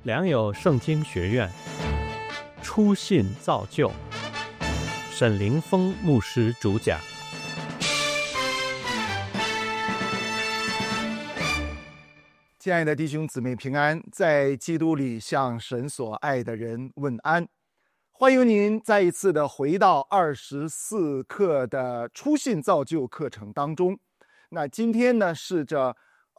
良友圣经学院初信造就，沈凌峰牧师主讲。 亲爱的弟兄姊妹平安，在基督里向神所爱的人问安。欢迎您再一次的回到24课的初信造就课程当中。那今天呢是这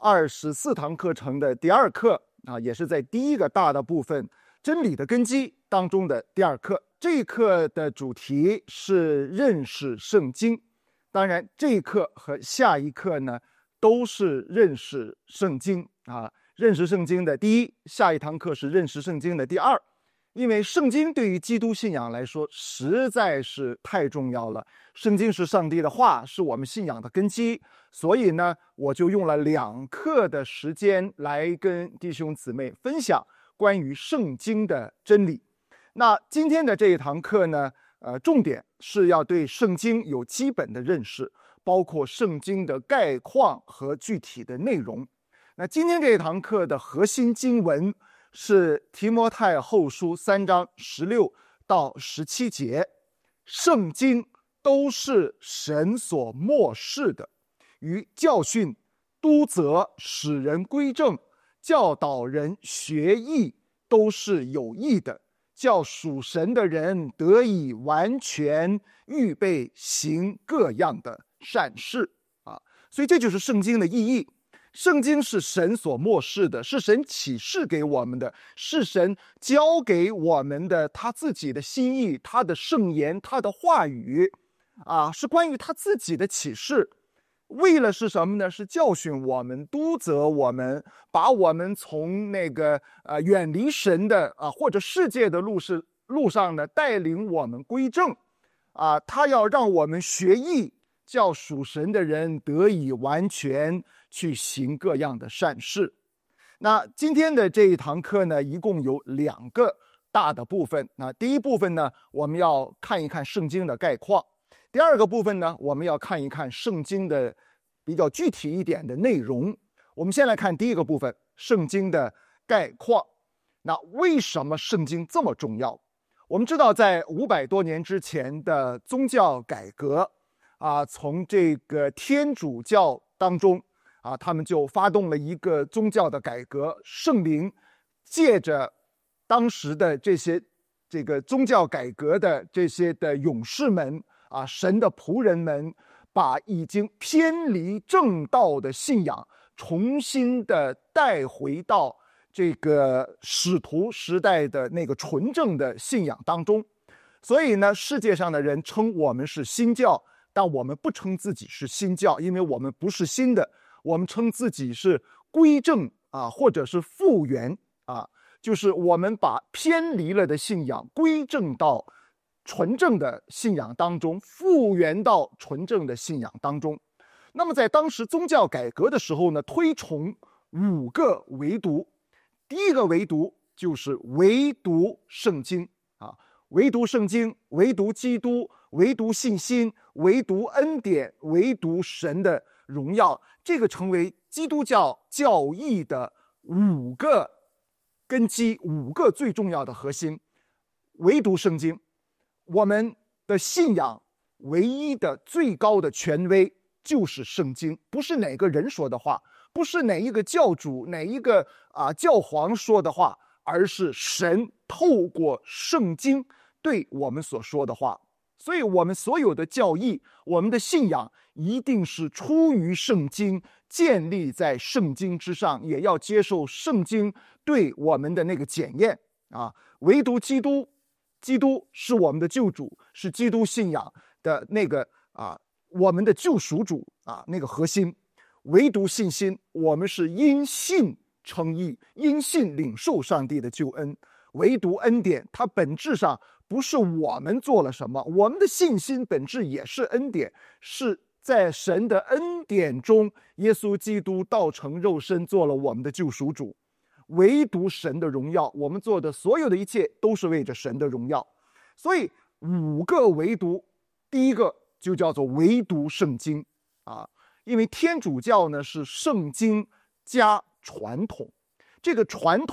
24堂课程的第二课也是在第一个大的部分真理的根基当中的第二课。这一课的主题是认识圣经，当然这一课和下一课呢都是认识圣经认识圣经的第一，下一堂课是认识圣经的第二。因为圣经对于基督信仰来说实在是太重要了，圣经是上帝的话，是我们信仰的根基，所以呢我就用了2课的时间来跟弟兄姊妹分享关于圣经的真理。那今天的这一堂课呢重点是要对圣经有基本的认识，包括圣经的概况和具体的内容。那今天这一堂课的核心经文是提摩太后书3章16到17节，圣经都是神所默示的，于教训、督责、使人归正、教导人学义，都是有益的，叫属神的人得以完全，预备行各样的善事所以这就是圣经的意义。圣经是神所默示的，是神启示给我们的，是神教给我们的他自己的心意，他的圣言，他的话语是关于他自己的启示。为了是什么呢？是教训我们，督责我们，把我们从那个远离神的或者世界的路上呢带领我们归正他要让我们学义，叫属神的人得以完全，去行各样的善事。那今天的这一堂课呢一共有2个大的部分。那第一部分呢我们要看一看圣经的概况，第二个部分呢我们要看一看圣经的比较具体一点的内容。我们先来看第一个部分，圣经的概况。那为什么圣经这么重要？我们知道在500多年之前的宗教改革从这个天主教当中他们就发动了一个宗教的改革，圣灵借着当时的这个宗教改革的这些的勇士们神的仆人们，把已经偏离正道的信仰重新的带回到这个使徒时代的那个纯正的信仰当中。所以呢世界上的人称我们是新教，但我们不称自己是新教，因为我们不是新的，我们称自己是归正或者是复原就是我们把偏离了的信仰归正到纯正的信仰当中，复原到纯正的信仰当中。那么在当时宗教改革的时候呢，推崇5个唯独。第一个唯独就是唯独圣经唯独圣经，唯独基督，唯独信心，唯独恩典，唯独神的荣耀。这个成为基督教教义的5个根基，5个最重要的核心。唯独圣经，我们的信仰唯一的最高的权威就是圣经，不是哪个人说的话，不是哪一个教主，哪一个教皇说的话，而是神透过圣经对我们所说的话。所以我们所有的教义，我们的信仰一定是出于圣经，建立在圣经之上，也要接受圣经对我们的那个检验唯独基督，基督是我们的救主，是基督信仰的那个我们的救赎主那个核心。唯独信心，我们是因信称义，因信领受上帝的救恩。唯独恩典，它本质上不是我们做了什么，我们的信心本质也是恩典，是在神的恩典中，耶稣基督道成肉身，做了我们的救赎主。唯独神的荣耀，我们做的所有的一切都是为着神的荣耀。所以5个唯独，第一个就叫做唯独圣经因为天主教呢是圣经加传统，这个传统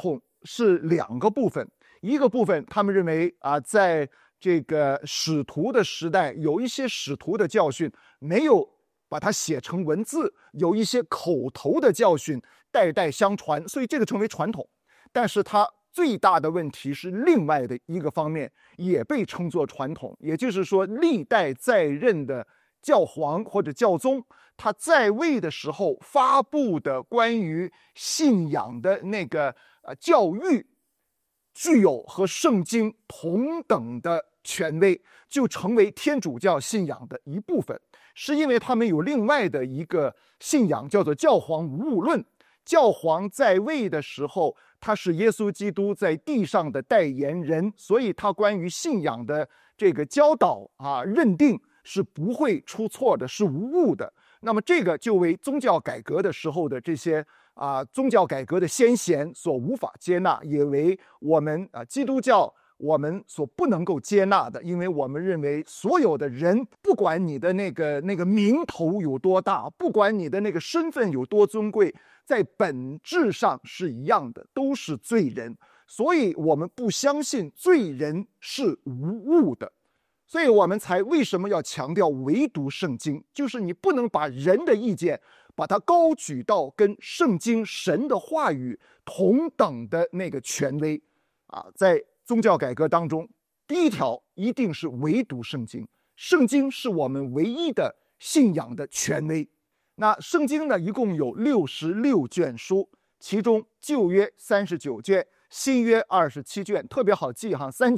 是两个部分，一个部分他们认为在这个使徒的时代，有一些使徒的教训没有把它写成文字，有一些口头的教训代代相传，所以这个成为传统。但是它最大的问题是另外的一个方面也被称作传统，也就是说历代在任的教皇或者教宗，他在位的时候发布的关于信仰的那个教育，具有和圣经同等的权威，就成为天主教信仰的一部分。是因为他们有另外的一个信仰，叫做教皇无误论。教皇在位的时候，他是耶稣基督在地上的代言人，所以他关于信仰的这个教导认定是不会出错的，是无误的。那么这个就为宗教改革的时候的这些宗教改革的先贤所无法接纳，也为我们基督教我们所不能够接纳的，因为我们认为所有的人，不管你的那个名头有多大，不管你的那个身份有多尊贵，在本质上是一样的，都是罪人。所以我们不相信罪人是无误的，所以我们才为什么要强调唯独圣经，就是你不能把人的意见把它高举到跟圣经神的话语同等的那个权威在宗教改革当中，第一条一定是唯独圣经，圣经是我们唯一的信仰的权威。那圣经呢，一共有66卷书，其中旧约39卷，新约27卷，特别好记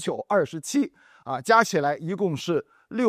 3927加起来一共是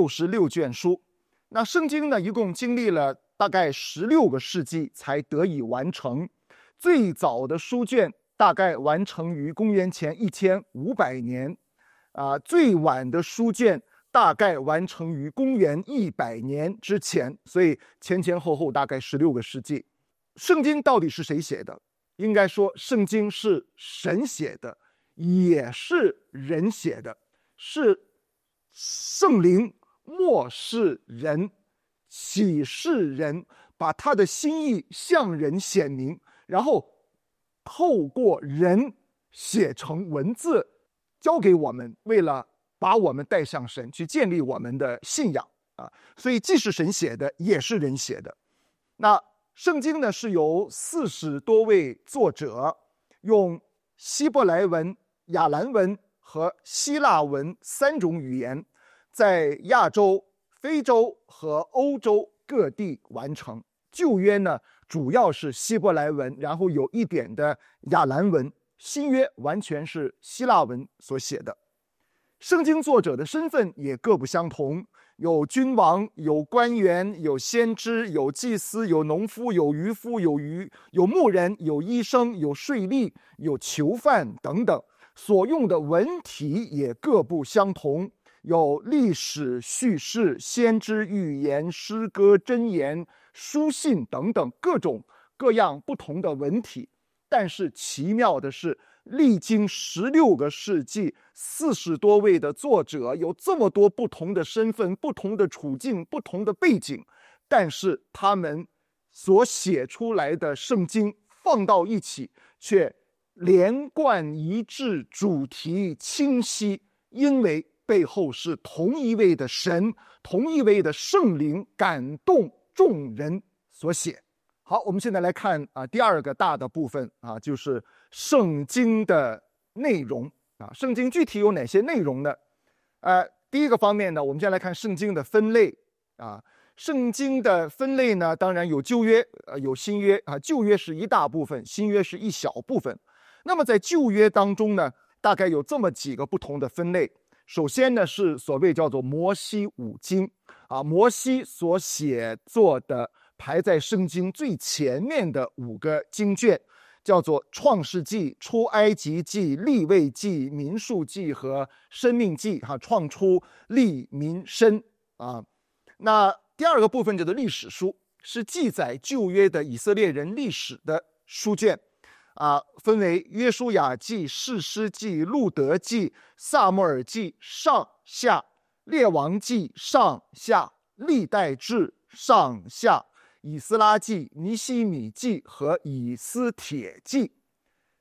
66卷书。那圣经呢，一共经历了大概16个世纪才得以完成，最早的书卷大概完成于公元前1500年，最晚的书卷大概完成于公元100年之前，所以前前后后大概16个世纪。圣经到底是谁写的？应该说圣经是神写的，也是人写的，是圣灵默示人，启示人，把他的心意向人显明，然后透过人写成文字交给我们，为了把我们带向神，去建立我们的信仰所以既是神写的，也是人写的。那圣经呢，是由40多位作者用希伯来文、亚兰文和希腊文3种语言，在亚洲、非洲和欧洲各地完成。旧约呢，主要是希伯来文，然后有一点的亚兰文，新约完全是希腊文所写的。圣经作者的身份也各不相同，有君王，有官员，有先知，有祭司，有农夫，有渔夫，有牧人，有医生，有税吏，有囚犯等等。所用的文体也各不相同，有历史叙事、先知预言、诗歌、箴言、书信等等各种各样不同的文体。但是奇妙的是，历经16个世纪，40多位的作者，有这么多不同的身份、不同的处境、不同的背景，但是他们所写出来的圣经放到一起，却连贯一致，主题清晰，因为背后是同一位的神，同一位的圣灵感动众人所写。好，我们现在来看第二个大的部分就是圣经的内容圣经具体有哪些内容呢？第一个方面呢，我们先来看圣经的分类圣经的分类呢，当然有旧约有新约旧约是一大部分，新约是一小部分。那么在旧约当中呢，大概有这么几个不同的分类。首先呢，是所谓叫做摩西五经摩西所写作的排在圣经最前面的5个经卷，叫做创世纪、出埃及记、利未记、民数记和申命记创出利民申那第二个部分叫做历史书，是记载旧约的以色列人历史的书卷分为约书亚记、士师记、路德记、撒母耳记、上下、列王记、上下、历代志、上下、以斯拉记、尼希米记和以斯帖记。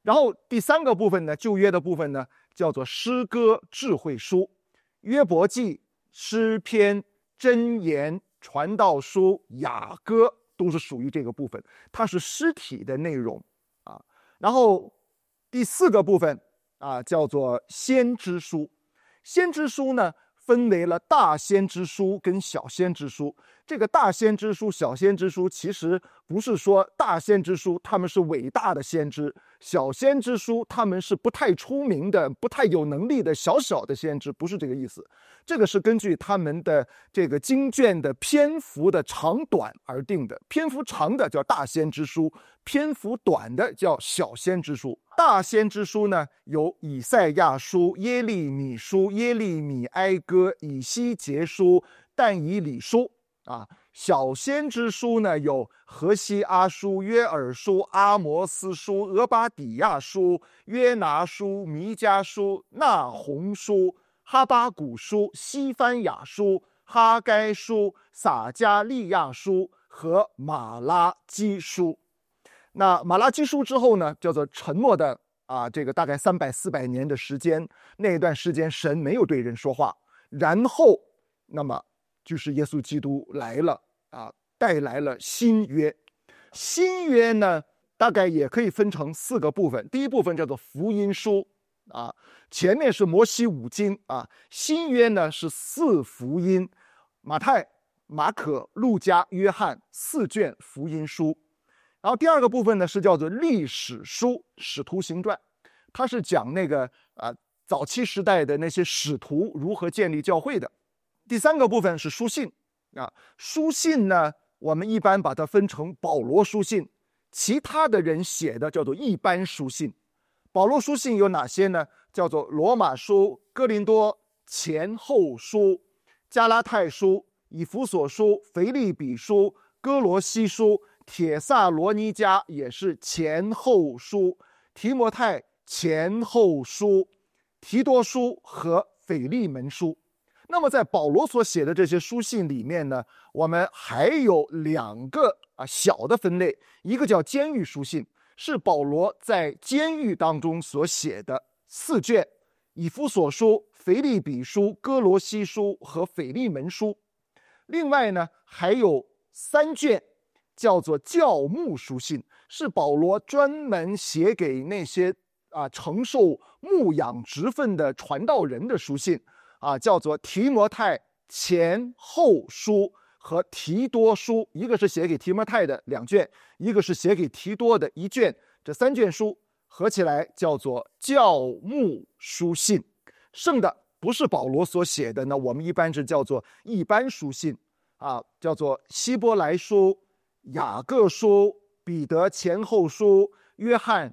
然后第三个部分呢，旧约的部分呢，叫做诗歌智慧书，约伯记、诗篇、箴言、传道书、雅歌都是属于这个部分，它是诗体的内容啊。然后第四个部分啊，叫做先知书。先知书呢，分为了大先知书跟小先知书。这个大先知书、小先知书，其实不是说大先知书他们是伟大的先知，小先知书他们是不太出名的、不太有能力的小小的先知，不是这个意思。这个是根据他们的这个经卷的篇幅的长短而定的，篇幅长的叫大先知书，篇幅短的叫小先知书。大先知书呢，有以赛亚书、耶利米书、耶利米哀歌、以西结书、但以理书啊。小先知书呢，有何西阿书、约珥书、阿摩斯书、俄巴底亚书、约拿书、弥迦书、那鸿书、哈巴谷书、西番雅书、哈该书、撒迦利亚书和马拉基书。那马拉基书之后呢，叫做沉默的这个大概300-400年的时间，那段时间神没有对人说话，然后那么就是耶稣基督来了带来了新约。新约呢，大概也可以分成4个部分。第一部分叫做福音书前面是摩西5经新约呢是4福音，马太、马可、路加、约翰4卷福音书。然后第二个部分呢是叫做历史书，使徒行传，它是讲那个早期时代的那些使徒如何建立教会的。第三个部分是书信书信呢，我们一般把它分成保罗书信，其他的人写的叫做一般书信。保罗书信有哪些呢？叫做罗马书、哥林多前后书、加拉太书、以弗所书、腓立比书、哥罗西书、帖撒罗尼迦也是前后书、提摩太前后书、提多书和腓利门书。那么在保罗所写的这些书信里面呢，我们还有2个小的分类，一个叫监狱书信，是保罗在监狱当中所写的4卷，以弗所书、腓立比书、哥罗西书和腓利门书。另外呢，还有3卷叫做教牧书信，是保罗专门写给那些承受牧养职分的传道人的书信叫做提摩太前后书和提多书，一个是写给提摩太的2卷，一个是写给提多的1卷，这3卷书合起来叫做教牧书信。剩的不是保罗所写的呢，我们一般是叫做一般书信叫做希伯来书、雅各书、彼得前后书、约翰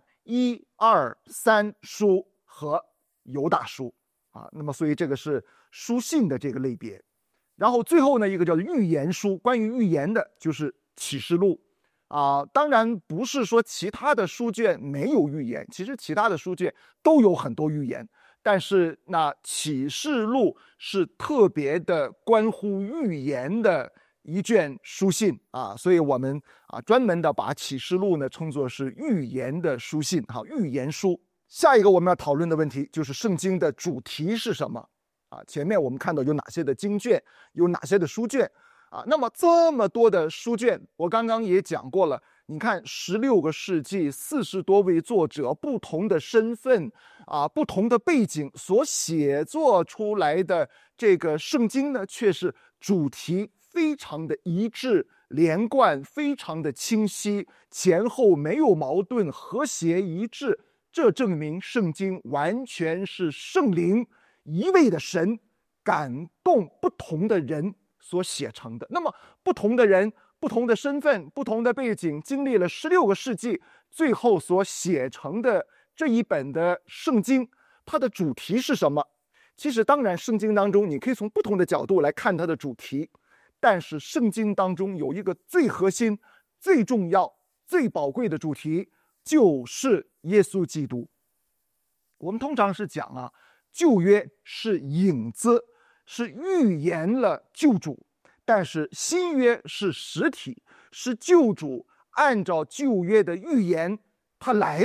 1、2、3书和犹大书那么所以这个是书信的这个类别。然后最后呢，一个叫做预言书，关于预言的就是启示录当然不是说其他的书卷没有预言，其实其他的书卷都有很多预言，但是那启示录是特别的关乎预言的一卷书信所以我们专门的把启示录呢称作是预言的书信预言书。下一个我们要讨论的问题就是圣经的主题是什么前面我们看到有哪些的经卷，有哪些的书卷那么这么多的书卷，我刚刚也讲过了，你看16个世纪40多位作者，不同的身份不同的背景所写作出来的这个圣经呢，却是主题非常的一致连贯，非常的清晰，前后没有矛盾，和谐一致。这证明圣经完全是圣灵一位的神感动不同的人所写成的。那么不同的人、不同的身份、不同的背景，经历了16个世纪，最后所写成的这一本的圣经，它的主题是什么？其实当然圣经当中你可以从不同的角度来看它的主题，但是圣经当中有一个最核心、最重要、最宝贵的主题，就是耶稣基督。我们通常是讲旧约是影子，是预言了救主，但是新约是实体，是救主按照旧约的预言他来了，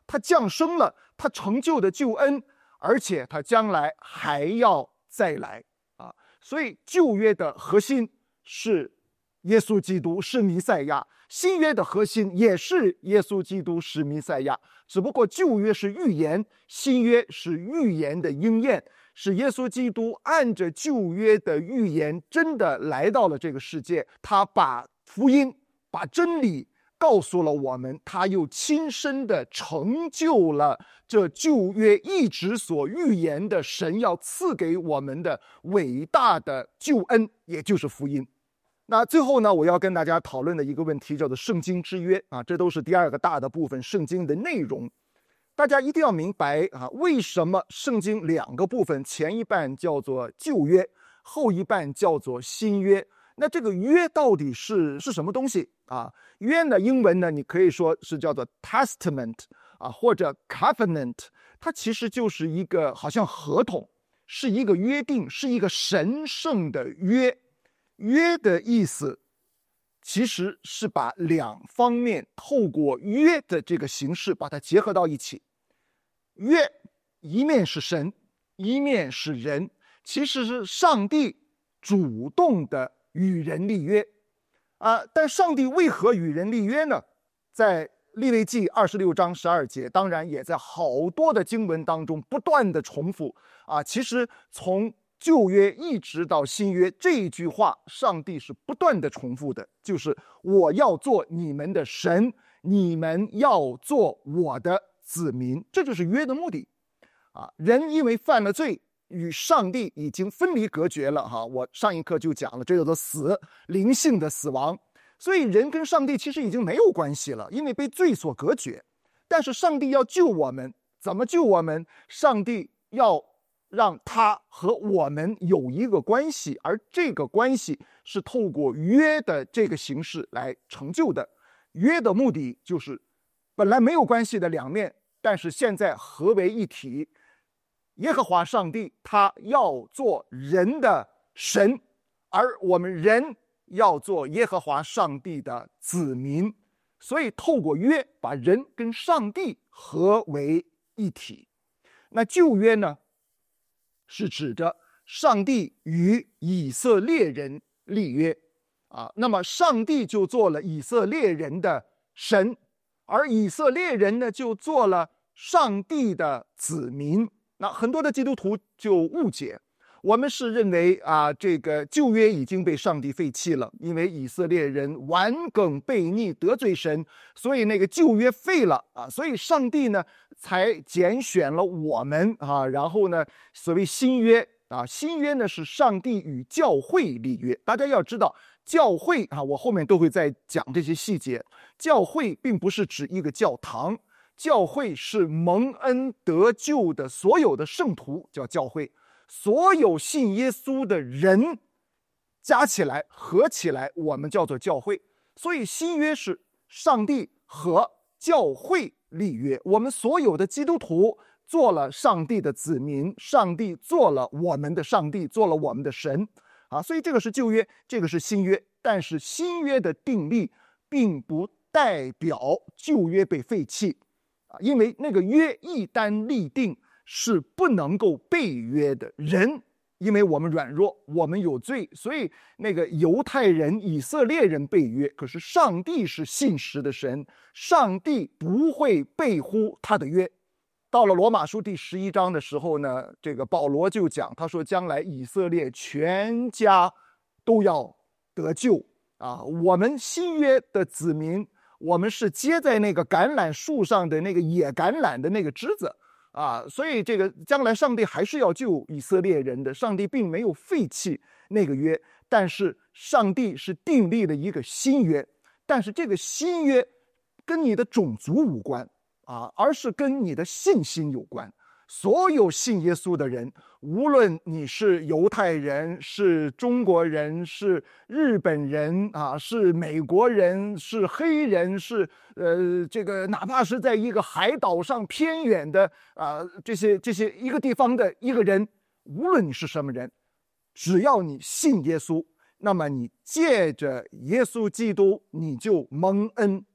他降生了，他成就的救恩，而且他将来还要再来啊。所以旧约的核心是耶稣基督是弥赛亚，新约的核心也是耶稣基督是弥赛亚，只不过旧约是预言，新约是预言的应验，是耶稣基督按着旧约的预言真的来到了这个世界，他把福音把真理告诉了我们，他又亲身的成就了这旧约一直所预言的神要赐给我们的伟大的救恩，也就是福音。那最后呢，我要跟大家讨论的一个问题叫做圣经之约啊，这都是第二个大的部分，圣经的内容。大家一定要明白啊，为什么圣经两个部分，前一半叫做旧约，后一半叫做新约。那这个约到底是什么东西啊？约呢，英文呢，你可以说是叫做 testament 啊，或者 covenant， 它其实就是一个好像合同，是一个约定，是一个神圣的约。约的意思其实是把两方面透过约的这个形式把它结合到一起。约一面是神，一面是人，其实是上帝主动的与人立约但上帝为何与人立约呢？在利未记26章12节，当然也在好多的经文当中不断的重复其实从旧约一直到新约，这一句话上帝是不断的重复的，就是我要做你们的神，你们要做我的子民，这就是约的目的人因为犯了罪，与上帝已经分离隔绝了我上一课就讲了，这叫做死，灵性的死亡。所以人跟上帝其实已经没有关系了，因为被罪所隔绝。但是上帝要救我们，怎么救我们？上帝要让他和我们有一个关系，而这个关系是透过约的这个形式来成就的。约的目的就是本来没有关系的两面，但是现在合为一体。耶和华上帝他要做人的神，而我们人要做耶和华上帝的子民，所以透过约把人跟上帝合为一体。那旧约呢，是指着上帝与以色列人立约那么上帝就做了以色列人的神，而以色列人呢就做了上帝的子民。那很多的基督徒就误解，我们是认为这个旧约已经被上帝废弃了，因为以色列人顽梗悖逆得罪神，所以那个旧约废了所以上帝呢才拣选了我们然后呢所谓新约新约呢是上帝与教会立约。大家要知道教会我后面都会再讲这些细节，教会并不是指一个教堂，教会是蒙恩得救的所有的圣徒叫教会，所有信耶稣的人加起来合起来我们叫做教会。所以新约是上帝和教会立约，我们所有的基督徒做了上帝的子民，上帝做了我们的上帝，做了我们的神所以这个是旧约，这个是新约。但是新约的订立并不代表旧约被废弃因为那个约一旦立定是不能够背约的。人因为我们软弱，我们有罪，所以那个犹太人以色列人背约，可是上帝是信实的神，上帝不会背乎他的约。到了罗马书第11章的时候呢，这个保罗就讲，他说将来以色列全家都要得救我们新约的子民，我们是接在那个橄榄树上的那个野橄榄的那个枝子所以这个将来上帝还是要救以色列人的，上帝并没有废弃那个约，但是上帝是订立了一个新约，但是这个新约跟你的种族无关而是跟你的信心有关。所有信耶稣的人，无论你是犹太人，是中国人，是日本人是美国人，是黑人，是这个哪怕是在一个海岛上偏远的这些一个地方的一个人，无论你是什么人，只要你信耶稣，那么你借着耶稣基督，你就蒙恩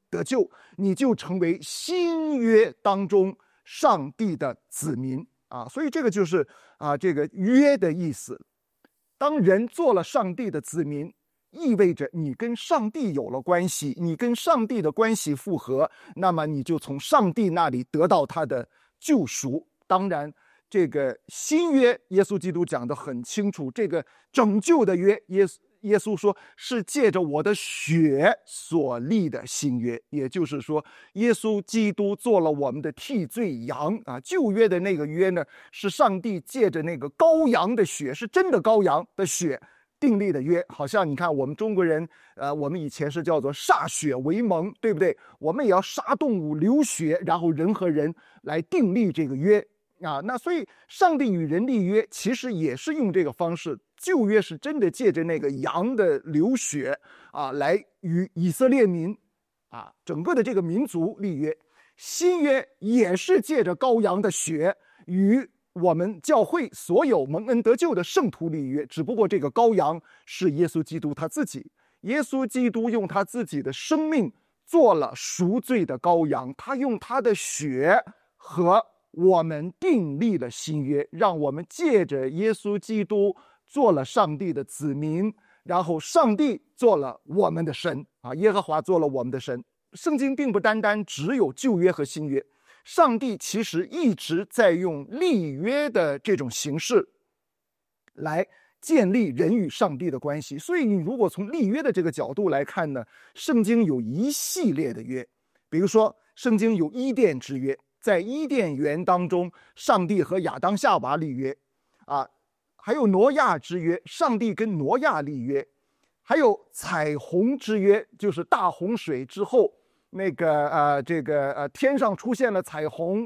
得救，你就成为新约当中上帝的子民啊。所以这个就是这个约的意思。当人做了上帝的子民，意味着你跟上帝有了关系，你跟上帝的关系复合，那么你就从上帝那里得到他的救赎。当然这个新约耶稣基督讲得很清楚，这个拯救的约耶稣说是借着我的血所立的新约，也就是说耶稣基督做了我们的替罪羊啊。旧约的那个约呢，是上帝借着那个羔羊的血，是真的羔羊的血订立的约。好像你看我们中国人我们以前是叫做歃血为盟，对不对？我们也要杀动物流血，然后人和人来订立这个约啊。那所以上帝与人立约其实也是用这个方式。旧约是真的借着那个羊的流血来与以色列民整个的这个民族立约。新约也是借着羔羊的血与我们教会所有蒙恩得救的圣徒立约，只不过这个羔羊是耶稣基督他自己。耶稣基督用他自己的生命做了赎罪的羔羊，他用他的血和我们订立了新约，让我们借着耶稣基督做了上帝的子民，然后上帝做了我们的神耶和华做了我们的神。圣经并不单单只有旧约和新约，上帝其实一直在用立约的这种形式来建立人与上帝的关系。所以你如果从立约的这个角度来看呢，圣经有一系列的约。比如说圣经有伊甸之约，在伊甸园当中上帝和亚当夏娃立约还有挪亚之约，上帝跟挪亚立约。还有彩虹之约，就是大洪水之后那个天上出现了彩虹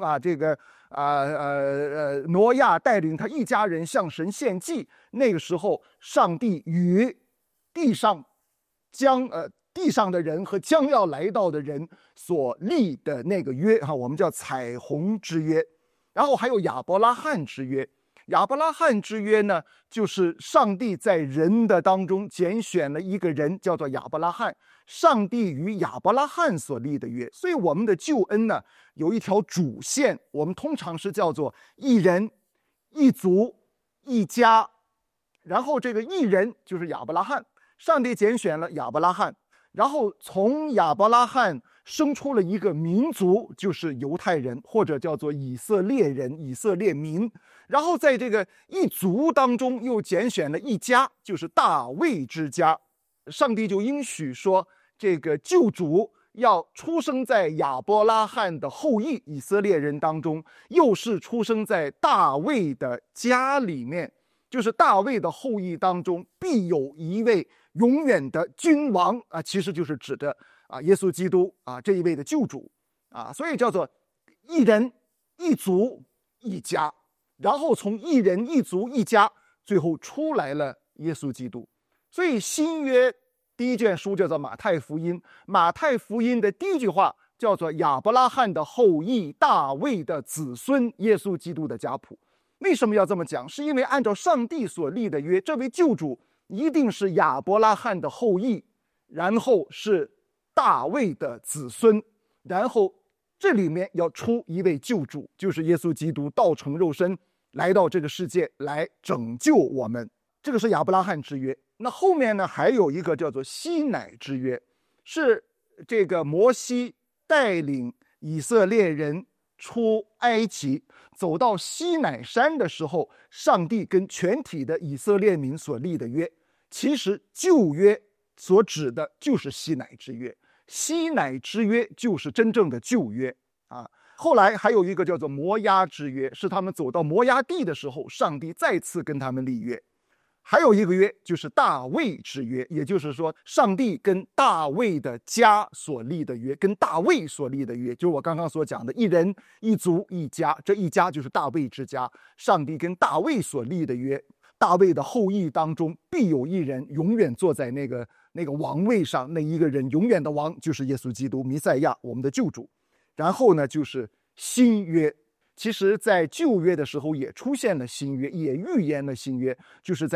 挪亚带领他一家人向神献祭，那个时候上帝与地上的人和将要来到的人所立的那个约我们叫彩虹之约。然后还有亚伯拉罕之约。亚伯拉罕之约呢，就是上帝在人的当中拣选了一个人叫做亚伯拉罕，上帝与亚伯拉罕所立的约。所以我们的救恩呢，有一条主线，我们通常是叫做一人一族一家。然后这个一人就是亚伯拉罕，上帝拣选了亚伯拉罕，然后从亚伯拉罕生出了一个民族，就是犹太人，或者叫做以色列人、以色列民。然后在这个一族当中又拣选了一家，就是大卫之家。上帝就应许说，这个救主要出生在亚伯拉罕的后裔以色列人当中，又是出生在大卫的家里面，就是大卫的后裔当中必有一位永远的君王其实就是指的耶稣基督这一位的救主所以叫做一人一族一家。然后从一人一族一家最后出来了耶稣基督。所以新约第一卷书叫做马太福音，马太福音的第一句话叫做亚伯拉罕的后裔，大卫的子孙，耶稣基督的家谱。为什么要这么讲？是因为按照上帝所立的约，这位救主一定是亚伯拉罕的后裔，然后是大卫的子孙，然后这里面要出一位救主，就是耶稣基督道成肉身来到这个世界来拯救我们。这个是亚伯拉罕之约。那后面呢，还有一个叫做西乃之约，是这个摩西带领以色列人出埃及，走到西乃山的时候，上帝跟全体的以色列民所立的约。其实旧约所指的就是西乃之约，西乃之约就是真正的旧约后来还有一个叫做摩押之约，是他们走到摩押地的时候，上帝再次跟他们立约。还有一个约就是大卫之约，也就是说上帝跟大卫的家所立的约，跟大卫所立的约，就是我刚刚所讲的一人一族一家，这一家就是大卫之家，上帝跟大卫所立的约。大卫的后裔当中必有一人永远坐在那个王位上，那一个人永远的王就是耶稣基督弥赛亚，我们的救主。然后呢就是新约，其实在旧约的时候也出现了新约，也预言了新约，就是在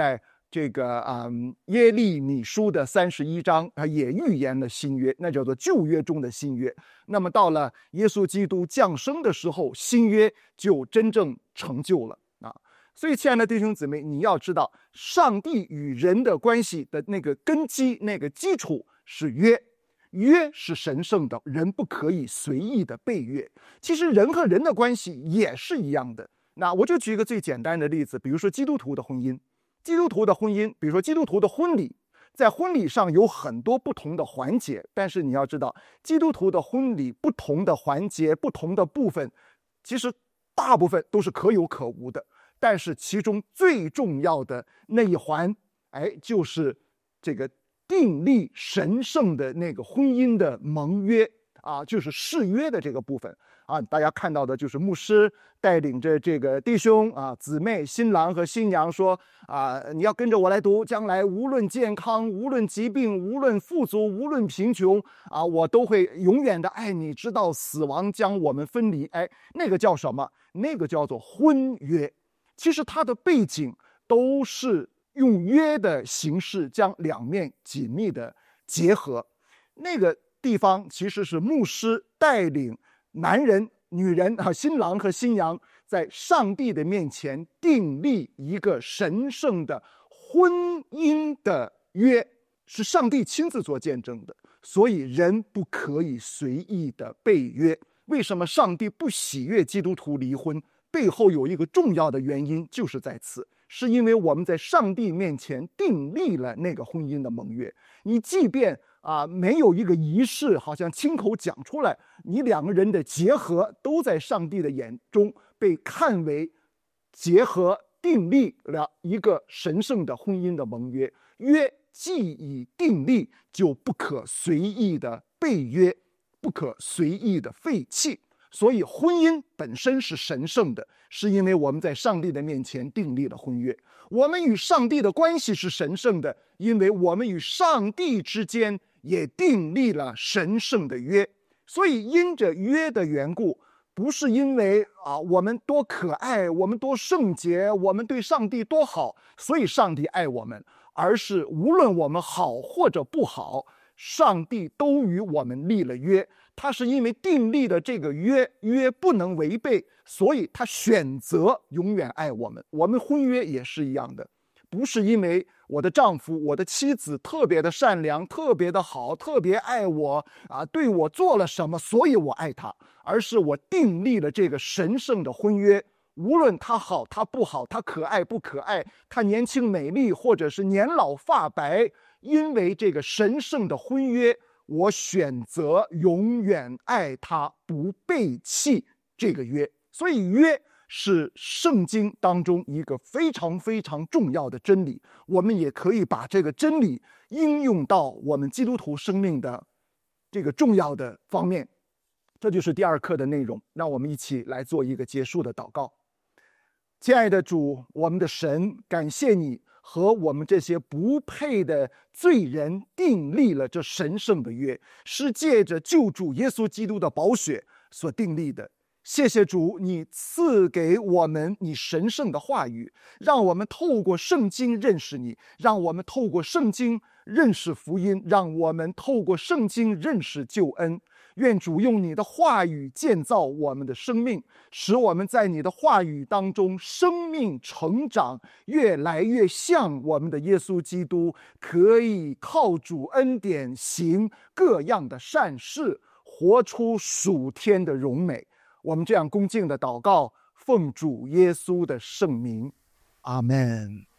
这个耶利米书的31章，也预言了新约，那叫做旧约中的新约。那么到了耶稣基督降生的时候，新约就真正成就了啊。所以亲爱的弟兄姊妹，你要知道，上帝与人的关系的那个根基、那个基础是约。约是神圣的，人不可以随意的背约。其实人和人的关系也是一样的。那我就举一个最简单的例子，比如说基督徒的婚姻。基督徒的婚姻，比如说基督徒的婚礼，在婚礼上有很多不同的环节，但是你要知道，基督徒的婚礼不同的环节、不同的部分，其实大部分都是可有可无的。但是其中最重要的那一环，就是这个订立神圣的那个婚姻的盟约啊，就是誓约的这个部分啊。大家看到的就是牧师带领着这个弟兄啊、姊妹、新郎和新娘说啊，你要跟着我来读，将来无论健康、无论疾病、无论富足、无论贫穷啊，我都会永远的爱你，直到死亡将我们分离。那个叫什么？那个叫做婚约。其实它的背景都是用约的形式将两面紧密的结合。那个地方其实是牧师带领男人、女人啊，新郎和新娘在上帝的面前订立一个神圣的婚姻的约，是上帝亲自做见证的。所以人不可以随意的背约。为什么上帝不喜悦基督徒离婚？背后有一个重要的原因，就是在此，是因为我们在上帝面前订立了那个婚姻的盟约。你即便没有一个仪式，好像亲口讲出来，你两个人的结合都在上帝的眼中被看为结合，订立了一个神圣的婚姻的盟约。约既已订立，就不可随意的背约，不可随意的废弃。所以婚姻本身是神圣的，是因为我们在上帝的面前订立了婚约。我们与上帝的关系是神圣的，因为我们与上帝之间也订立了神圣的约。所以因着约的缘故，不是因为我们多可爱，我们多圣洁，我们对上帝多好，所以上帝爱我们，而是无论我们好或者不好，上帝都与我们立了约。他是因为订立的这个约不能违背，所以他选择永远爱我们。我们婚约也是一样的，不是因为我的丈夫、我的妻子特别的善良、特别的好、特别爱我对我做了什么，所以我爱他，而是我订立了这个神圣的婚约。无论他好他不好，他可爱不可爱，他年轻美丽或者是年老发白，因为这个神圣的婚约，我选择永远爱他，不背弃这个约。所以约是圣经当中一个非常非常重要的真理，我们也可以把这个真理应用到我们基督徒生命的这个重要的方面。这就是第二课的内容，让我们一起来做一个结束的祷告。亲爱的主，我们的神，感谢你和我们这些不配的罪人订立了这神圣的约，是借着救主耶稣基督的宝血所订立的。谢谢主，你赐给我们你神圣的话语，让我们透过圣经认识你，让我们透过圣经认识福音，让我们透过圣经认识救恩。愿主用你的话语建造我们的生命，使我们在你的话语当中生命成长，越来越像我们的耶稣基督，可以靠主恩典行各样的善事，活出属天的荣美。我们这样恭敬的祷告，奉主耶稣的圣名，阿们。